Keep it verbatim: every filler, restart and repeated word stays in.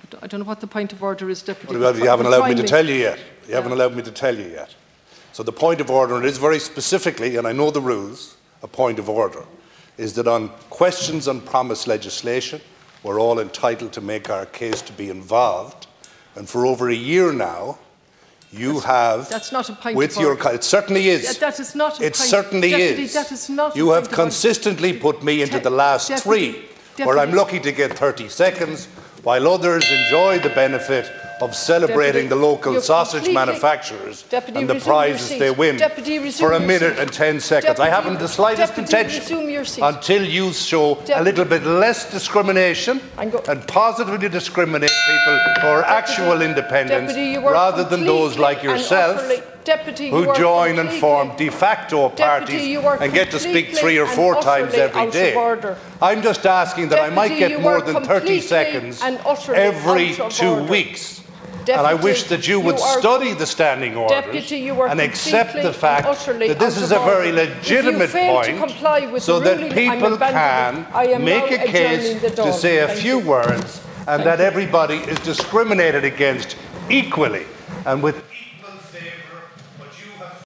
I don't know what the point of order is, Deputy. Well, you haven't allowed me to me. tell you yet. You yeah. haven't allowed me to tell you yet. So the point of order, and it is very specifically, and I know the rules, a point of order, is that on questions on promise legislation, we're all entitled to make our case to be involved. And for over a year now, you that's, have, that's not a point with of your, order. it certainly is. Yeah, that is not a it point. certainly Deputy, is. That is not you a have point consistently of put me into De the last Deputy, three, Deputy. where I'm lucky to get thirty seconds, while others enjoy the benefit of celebrating Deputy, the local sausage manufacturers Deputy, and the prizes they win Deputy, for a minute seat. and ten seconds. Deputy, I haven't the slightest Deputy, intention until you show Deputy. a little bit less discrimination and positively discriminate people who are Deputy, actual independents rather than those like yourself Deputy, who you join and form de facto Deputy, parties and get to speak three or four times every day. I'm just asking that Deputy, I might get more than thirty seconds every two order. weeks. Deputy, and I wish that you would you are, study the standing orders Deputy, and accept the fact that this is a very legitimate point so that people can make a case to say a Thank few you. words and Thank that you. everybody is discriminated against equally and with